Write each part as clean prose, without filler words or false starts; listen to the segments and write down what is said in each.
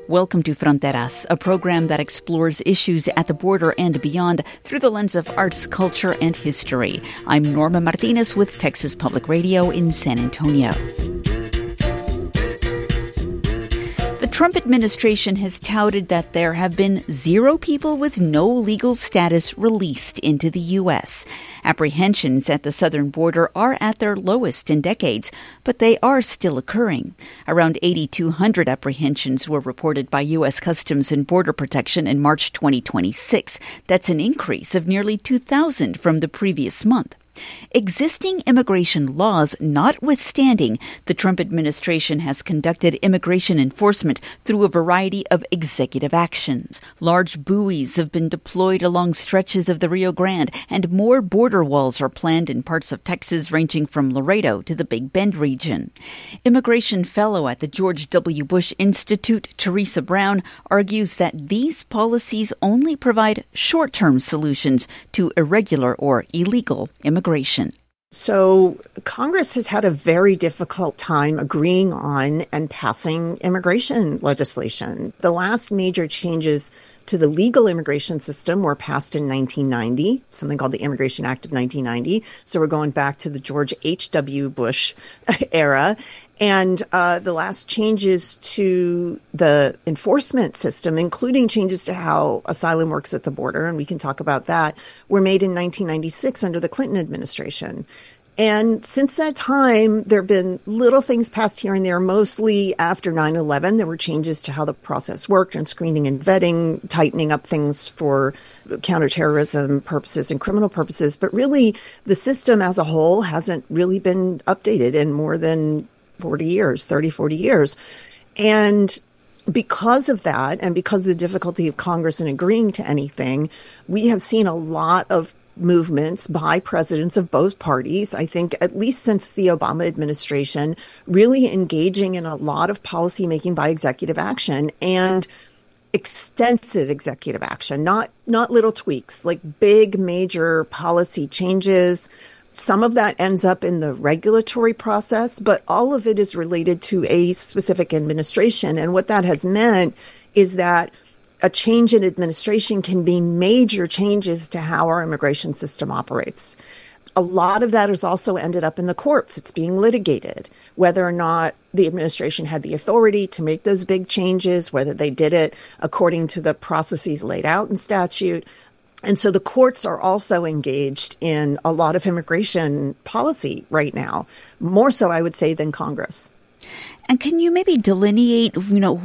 Welcome to Fronteras, a program that explores issues at the border and beyond through the lens of arts, culture, and history. I'm Norma Martinez with Texas Public Radio in San Antonio. The Trump administration has touted that there have been 0 people with no legal status released into the U.S. Apprehensions at the southern border are at their lowest in decades, but they are still occurring. Around 8,200 apprehensions were reported by U.S. Customs and Border Protection in March 2026. That's an increase of nearly 2,000 from the previous month. Existing immigration laws notwithstanding, the Trump administration has conducted immigration enforcement through a variety of executive actions. Large buoys have been deployed along stretches of the Rio Grande, and more border walls are planned in parts of Texas ranging from Laredo to the Big Bend region. Immigration fellow at the George W. Bush Institute, Teresa Brown, argues that these policies only provide short-term solutions to irregular or illegal immigration. So Congress has had a very difficult time agreeing on and passing immigration legislation. The last major changes to the legal immigration system were passed in 1990, something called the Immigration Act of 1990. So we're going back to the George H.W. Bush era. And the last changes to the enforcement system, including changes to how asylum works at the border, and we can talk about that, were made in 1996 under the Clinton administration. And since that time, there have been little things passed here and there, mostly after 9/11. There were changes to how the process worked and screening and vetting, tightening up things for counterterrorism purposes and criminal purposes. But really, the system as a whole hasn't really been updated in more than 40 years. And because of that, and because of the difficulty of Congress in agreeing to anything, we have seen a lot of movements by presidents of both parties, I think at least since the Obama administration, really engaging in a lot of policymaking by executive action and extensive executive action, not little tweaks, like big major policy changes. Some of that ends up in the regulatory process, but all of it is related to a specific administration. And what that has meant is that a change in administration can be major changes to how our immigration system operates. A lot of that has also ended up in the courts. It's being litigated, whether or not the administration had the authority to make those big changes, whether they did it according to the processes laid out in statute. And so the courts are also engaged in a lot of immigration policy right now, more so, I would say, than Congress. And can you maybe delineate,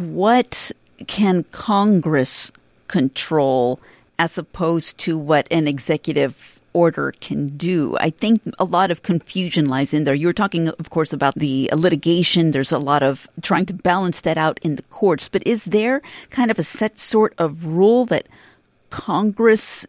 what can Congress control as opposed to what an executive order can do? I think a lot of confusion lies in there. You're talking, of course, about the litigation. There's a lot of trying to balance that out in the courts. But is there kind of a set sort of rule that Congress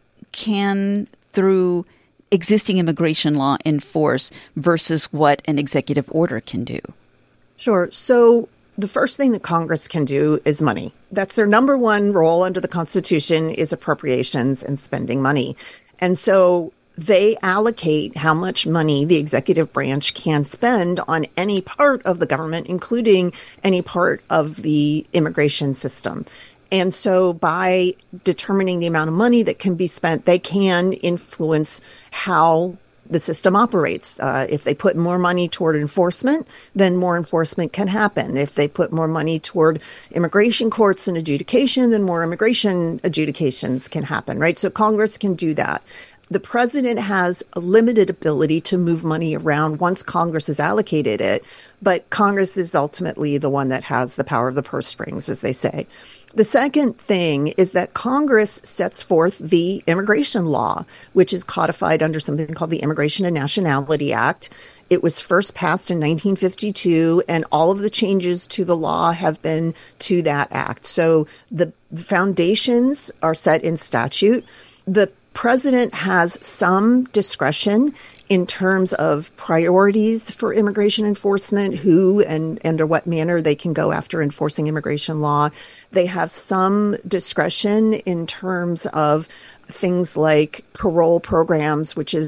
can, through existing immigration law, enforce versus what an executive order can do? Sure. So the first thing that Congress can do is money. That's their number one role under the Constitution, is appropriations and spending money. And so they allocate how much money the executive branch can spend on any part of the government, including any part of the immigration system. And so by determining the amount of money that can be spent, they can influence how the system operates. If they put more money toward enforcement, then more enforcement can happen. If they put more money toward immigration courts and adjudication, then more immigration adjudications can happen, right? So Congress can do that. The president has a limited ability to move money around once Congress has allocated it, but Congress is ultimately the one that has the power of the purse strings, as they say. The second thing is that Congress sets forth the immigration law, which is codified under something called the Immigration and Nationality Act. It was first passed in 1952, and all of the changes to the law have been to that act. So the foundations are set in statute. The president has some discretion in terms of priorities for immigration enforcement, who and under what manner they can go after enforcing immigration law. They have some discretion in terms of things like parole programs, which is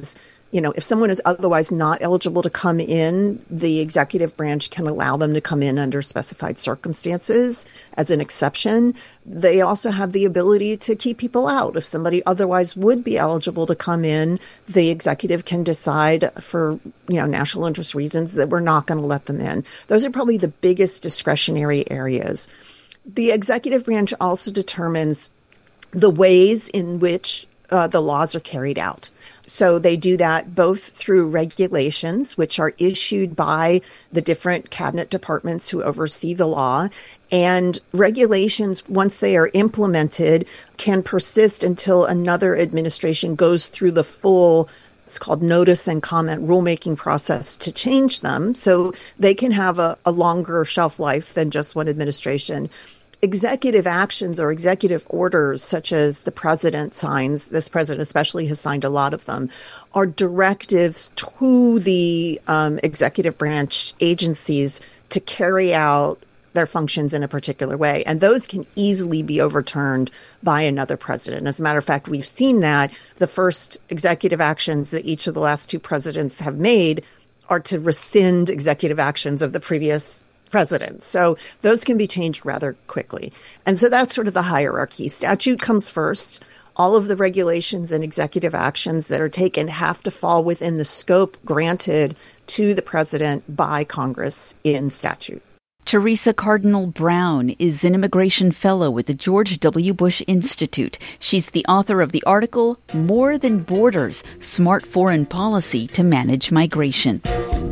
If someone is otherwise not eligible to come in, the executive branch can allow them to come in under specified circumstances as an exception. They also have the ability to keep people out. If somebody otherwise would be eligible to come in, the executive can decide for, national interest reasons that we're not going to let them in. Those are probably the biggest discretionary areas. The executive branch also determines the ways in which the laws are carried out. So they do that both through regulations, which are issued by the different cabinet departments who oversee the law. And regulations, once they are implemented, can persist until another administration goes through the full, it's called notice and comment rulemaking process to change them. So they can have a longer shelf life than just one administration. Executive actions or executive orders, such as the president signs, this president especially has signed a lot of them, are directives to the executive branch agencies to carry out their functions in a particular way. And those can easily be overturned by another president. As a matter of fact, we've seen that the first executive actions that each of the last two presidents have made are to rescind executive actions of the previous president. So those can be changed rather quickly. And so that's sort of the hierarchy. Statute comes first. All of the regulations and executive actions that are taken have to fall within the scope granted to the president by Congress in statute. Teresa Cardinal Brown is an immigration fellow with the George W. Bush Institute. She's the author of the article, More Than Borders, Smart Foreign Policy to Manage Migration.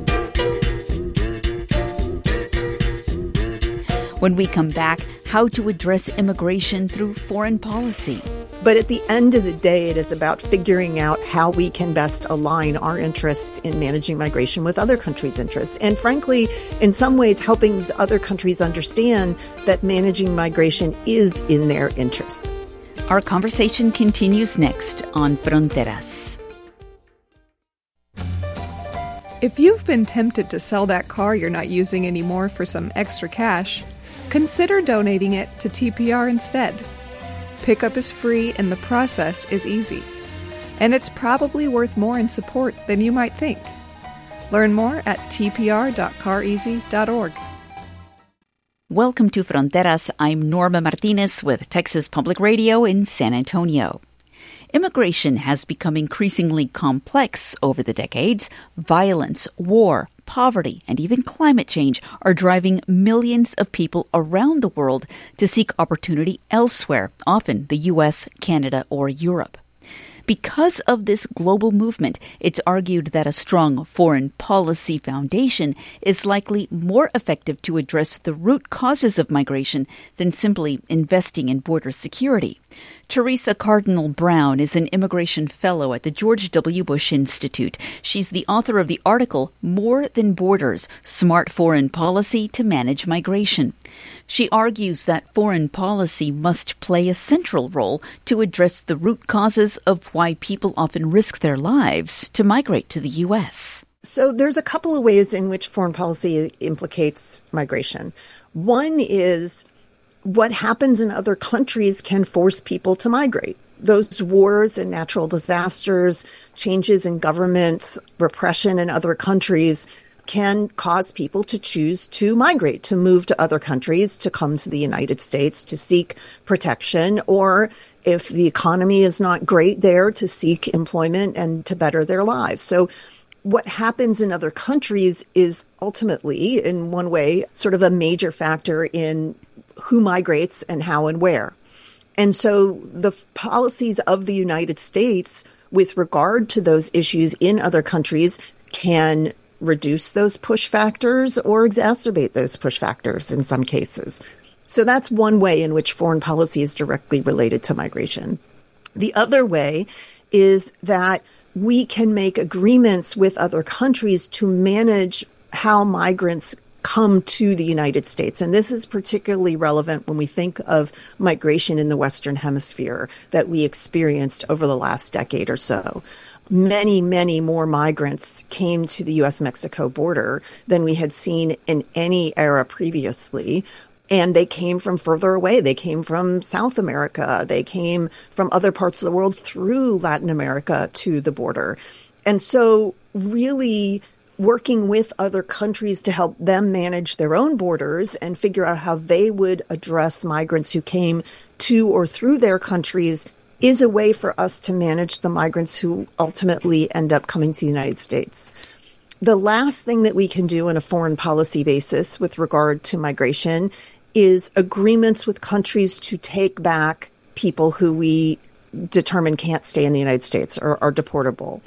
When we come back, how to address immigration through foreign policy. But at the end of the day, it is about figuring out how we can best align our interests in managing migration with other countries' interests. And frankly, in some ways, helping the other countries understand that managing migration is in their interests. Our conversation continues next on Fronteras. If you've been tempted to sell that car you're not using anymore for some extra cash, consider donating it to TPR instead. Pickup is free and the process is easy. And it's probably worth more in support than you might think. Learn more at tpr.careasy.org. Welcome to Fronteras. I'm Norma Martinez with Texas Public Radio in San Antonio. Immigration has become increasingly complex over the decades. Violence, war, poverty, and even climate change are driving millions of people around the world to seek opportunity elsewhere, often the U.S., Canada, or Europe. Because of this global movement, it's argued that a strong foreign policy foundation is likely more effective to address the root causes of migration than simply investing in border security. Teresa Cardinal Brown is an immigration fellow at the George W. Bush Institute. She's the author of the article, More Than Borders, Smart Foreign Policy to Manage Migration. She argues that foreign policy must play a central role to address the root causes of why people often risk their lives to migrate to the U.S. So there's a couple of ways in which foreign policy implicates migration. One is what happens in other countries can force people to migrate. Those wars and natural disasters, changes in government, repression in other countries can cause people to choose to migrate, to move to other countries, to come to the United States, to seek protection, or if the economy is not great there, to seek employment and to better their lives. So what happens in other countries is ultimately, in one way, sort of a major factor in who migrates and how and where. And so the policies of the United States with regard to those issues in other countries can reduce those push factors or exacerbate those push factors in some cases. So that's one way in which foreign policy is directly related to migration. The other way is that we can make agreements with other countries to manage how migrants come to the United States. And this is particularly relevant when we think of migration in the Western Hemisphere that we experienced over the last decade or so. Many, many more migrants came to the U.S.-Mexico border than we had seen in any era previously. And they came from further away. They came from South America. They came from other parts of the world through Latin America to the border. And so really working with other countries to help them manage their own borders and figure out how they would address migrants who came to or through their countries is a way for us to manage the migrants who ultimately end up coming to the United States. The last thing that we can do on a foreign policy basis with regard to migration is agreements with countries to take back people who we determine can't stay in the United States or are deportable.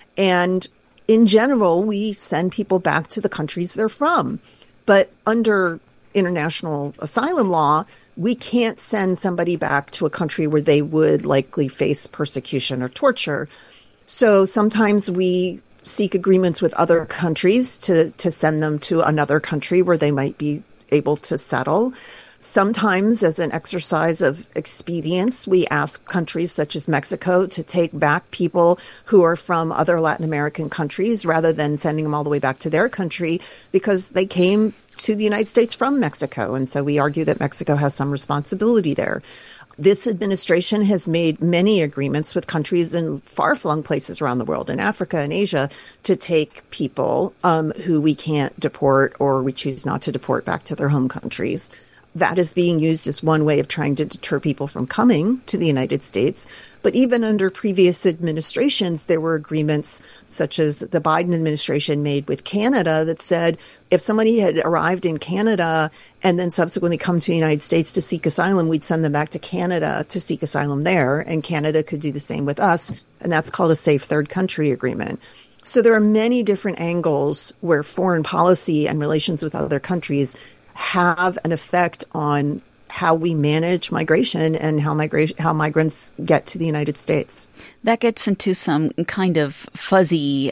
And in general, we send people back to the countries they're from. But under international asylum law, we can't send somebody back to a country where they would likely face persecution or torture. So sometimes we seek agreements with other countries to send them to another country where they might be able to settle. Sometimes, as an exercise of expedience, we ask countries such as Mexico to take back people who are from other Latin American countries rather than sending them all the way back to their country because they came to the United States from Mexico. And so we argue that Mexico has some responsibility there. This administration has made many agreements with countries in far-flung places around the world, in Africa and Asia, to take people who we can't deport or we choose not to deport back to their home countries. That is being used as one way of trying to deter people from coming to the United States. But even under previous administrations, there were agreements such as the Biden administration made with Canada that said if somebody had arrived in Canada and then subsequently come to the United States to seek asylum, we'd send them back to Canada to seek asylum there. And Canada could do the same with us. And that's called a safe third country agreement. So there are many different angles where foreign policy and relations with other countries have an effect on how we manage migration and how migrants get to the United States. That gets into some kind of fuzzy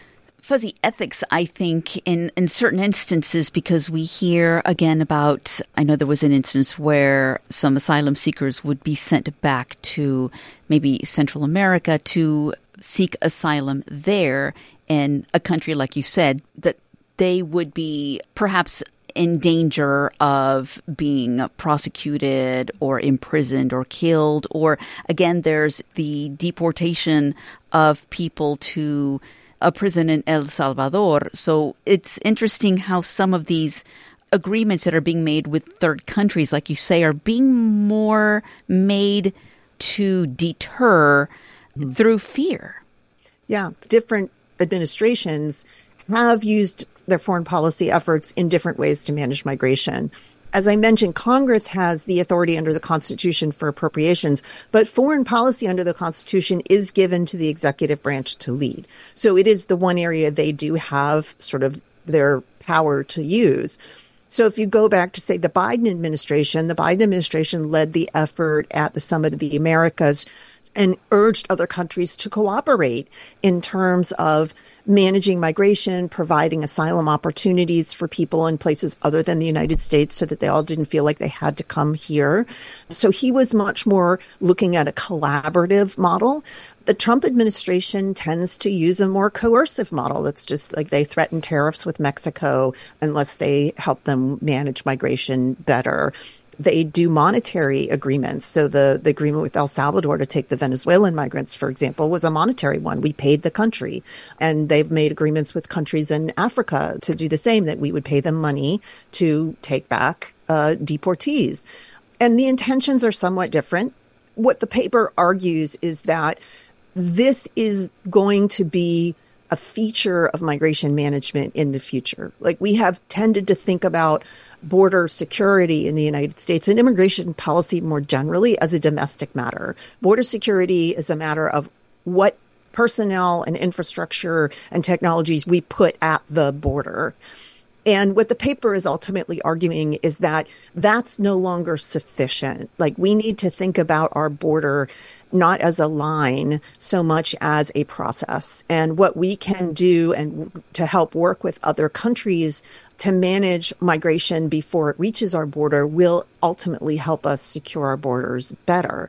ethics, I think, in certain instances, because we hear again about, I know there was an instance where some asylum seekers would be sent back to maybe Central America to seek asylum there in a country, like you said, that they would be perhaps in danger of being prosecuted or imprisoned or killed. Or again, there's the deportation of people to a prison in El Salvador. So it's interesting how some of these agreements that are being made with third countries, like you say, are being more made to deter through fear. Yeah, different administrations have used their foreign policy efforts in different ways to manage migration. As I mentioned, Congress has the authority under the Constitution for appropriations, but foreign policy under the Constitution is given to the executive branch to lead. So it is the one area they do have sort of their power to use. So if you go back to, say, the Biden administration led the effort at the Summit of the Americas and urged other countries to cooperate in terms of managing migration, providing asylum opportunities for people in places other than the United States so that they all didn't feel like they had to come here. So he was much more looking at a collaborative model. The Trump administration tends to use a more coercive model. That's just like they threaten tariffs with Mexico unless they help them manage migration better. They do monetary agreements. So the agreement with El Salvador to take the Venezuelan migrants, for example, was a monetary one. We paid the country. And they've made agreements with countries in Africa to do the same, that we would pay them money to take back deportees. And the intentions are somewhat different. What the paper argues is that this is going to be a feature of migration management in the future. Like, we have tended to think about border security in the United States and immigration policy more generally as a domestic matter. Border security is a matter of what personnel and infrastructure and technologies we put at the border. And what the paper is ultimately arguing is that that's no longer sufficient. Like, we need to think about our border not as a line so much as a process. And what we can do and to help work with other countries to manage migration before it reaches our border will ultimately help us secure our borders better.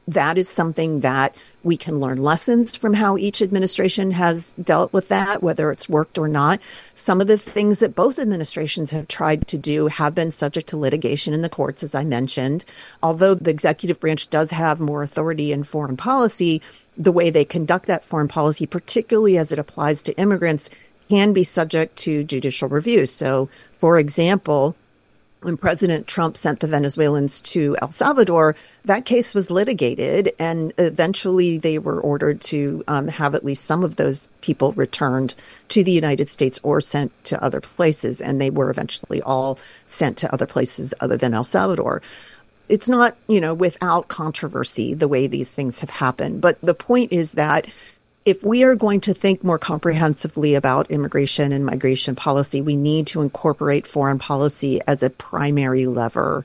that is something that we can learn lessons from how each administration has dealt with that, whether it's worked or not. Some of the things that both administrations have tried to do have been subject to litigation in the courts, as I mentioned. Although the executive branch does have more authority in foreign policy, the way they conduct that foreign policy, particularly as it applies to immigrants, can be subject to judicial review. So, for example, when President Trump sent the Venezuelans to El Salvador, that case was litigated, and eventually they were ordered to have at least some of those people returned to the United States or sent to other places, and they were eventually all sent to other places other than El Salvador. It's not, without controversy the way these things have happened, but the point is that if we are going to think more comprehensively about immigration and migration policy, we need to incorporate foreign policy as a primary lever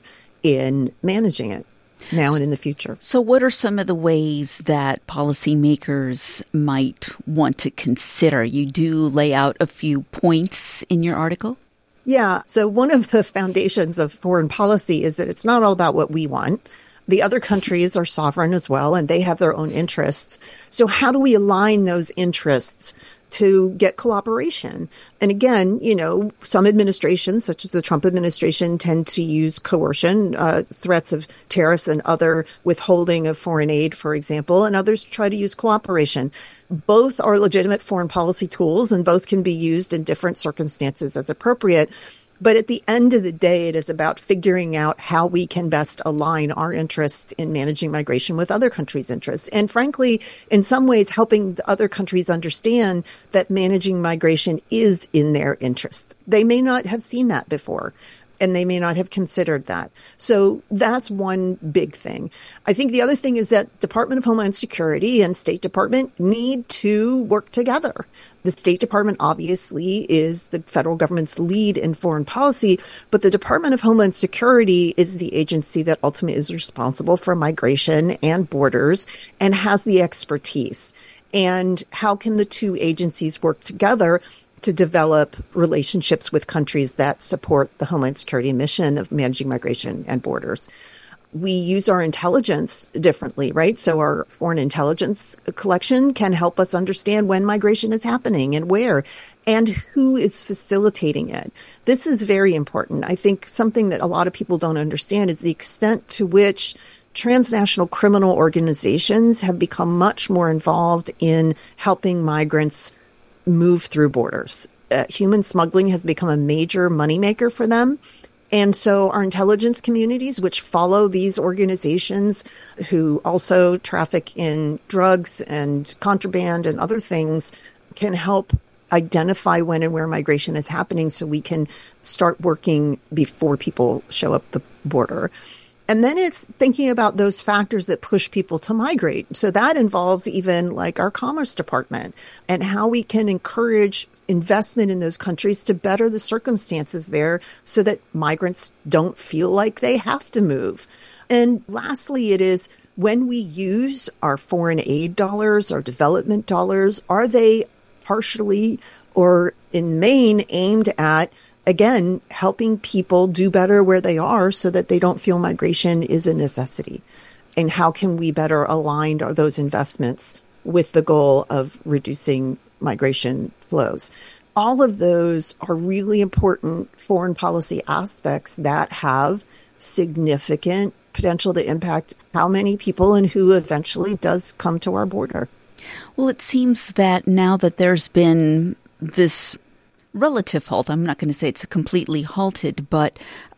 in managing it now and in the future. So what are some of the ways that policymakers might want to consider? You do lay out a few points in your article. Yeah. So one of the foundations of foreign policy is that it's not all about what we want. The other countries are sovereign as well, and they have their own interests. So how do we align those interests to get cooperation? And again, some administrations, such as the Trump administration, tend to use coercion, threats of tariffs and other withholding of foreign aid, for example, and others try to use cooperation. Both are legitimate foreign policy tools, and both can be used in different circumstances as appropriate. But at the end of the day, it is about figuring out how we can best align our interests in managing migration with other countries' interests. And frankly, in some ways, helping the other countries understand that managing migration is in their interests. They may not have seen that before, and they may not have considered that. So that's one big thing. I think the other thing is that Department of Homeland Security and State Department need to work together. The State Department obviously is the federal government's lead in foreign policy, but the Department of Homeland Security is the agency that ultimately is responsible for migration and borders and has the expertise. And how can the two agencies work together to develop relationships with countries that support the Homeland Security mission of managing migration and borders? We use our intelligence differently, right? So our foreign intelligence collection can help us understand when migration is happening and where and who is facilitating it. This is very important. I think something that a lot of people don't understand is the extent to which transnational criminal organizations have become much more involved in helping migrants move through borders. Human smuggling has become a major moneymaker for them. And so our intelligence communities, which follow these organizations who also traffic in drugs and contraband and other things, can help identify when and where migration is happening so we can start working before people show up the border. And then it's thinking about those factors that push people to migrate. So that involves even like our Commerce Department and how we can encourage investment in those countries to better the circumstances there so that migrants don't feel like they have to move. And lastly, it is when we use our foreign aid dollars, our development dollars, are they partially or in main aimed at, again, helping people do better where they are so that they don't feel migration is a necessity? And how can we better align those investments with the goal of reducing migration flows? All of those are really important foreign policy aspects that have significant potential to impact how many people and who eventually does come to our border. Well, it seems that now that there's been this relative halt, I'm not going to say it's completely halted, but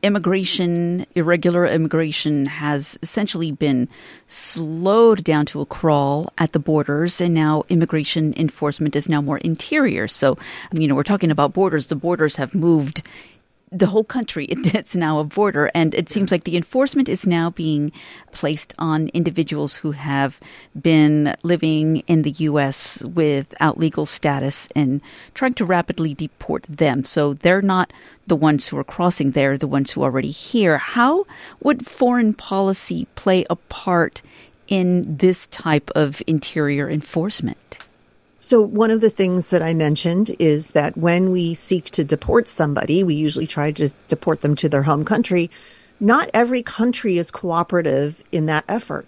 irregular immigration has essentially been slowed down to a crawl at the borders, and now immigration enforcement is now more interior. So, we're talking about borders. The borders have moved the whole country. It's now a border, and it seems like the enforcement is now being placed on individuals who have been living in the U.S. without legal status and trying to rapidly deport them. So they're not the ones who are crossing, they're the ones who are already here. How would foreign policy play a part in this type of interior enforcement? So one of the things that I mentioned is that when we seek to deport somebody, we usually try to deport them to their home country. Not every country is cooperative in that effort.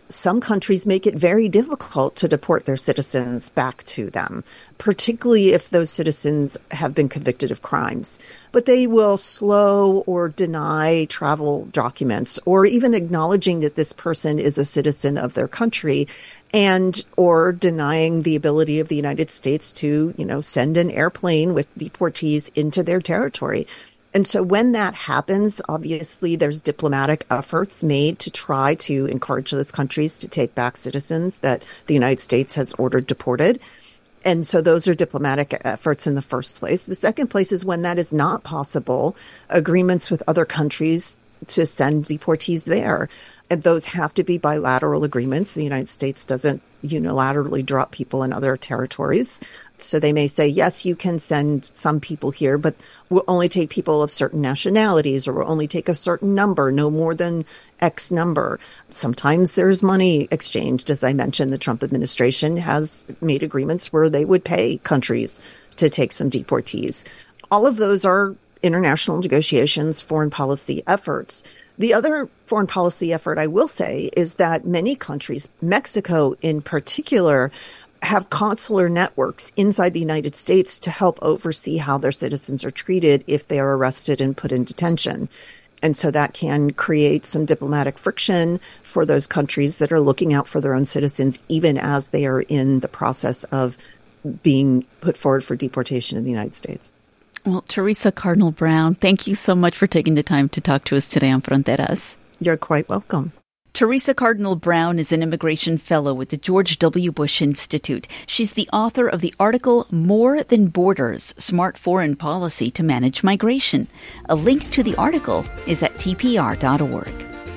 some countries make it very difficult to deport their citizens back to them, particularly if those citizens have been convicted of crimes. But they will slow or deny travel documents, or even acknowledging that this person is a citizen of their country, and or denying the ability of the United States to, send an airplane with deportees into their territory. And so when that happens, obviously there's diplomatic efforts made to try to encourage those countries to take back citizens that the United States has ordered deported. And so those are diplomatic efforts in the first place. The second place is when that is not possible, agreements with other countries to send deportees there. And those have to be bilateral agreements. The United States doesn't unilaterally drop people in other territories. So they may say, yes, you can send some people here, but we'll only take people of certain nationalities, or we'll only take a certain number, no more than X number. Sometimes there's money exchanged. As I mentioned, the Trump administration has made agreements where they would pay countries to take some deportees. All of those are international negotiations, foreign policy efforts. The other foreign policy effort, I will say, is that many countries, Mexico in particular, have consular networks inside the United States to help oversee how their citizens are treated if they are arrested and put in detention. And so that can create some diplomatic friction for those countries that are looking out for their own citizens, even as they are in the process of being put forward for deportation in the United States. Well, Teresa Cardinal Brown, thank you so much for taking the time to talk to us today on Fronteras. You're quite welcome. Teresa Cardinal Brown is an immigration fellow with the George W. Bush Institute. She's the author of the article More Than Borders, Smart Foreign Policy to Manage Migration. A link to the article is at tpr.org.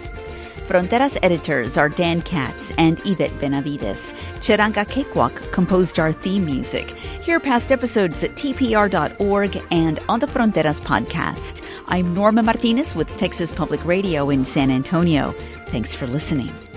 Fronteras editors are Dan Katz and Yvette Benavides. Cheranga Cakewalk composed our theme music. Hear past episodes at tpr.org and on the Fronteras podcast. I'm Norma Martinez with Texas Public Radio in San Antonio. Thanks for listening.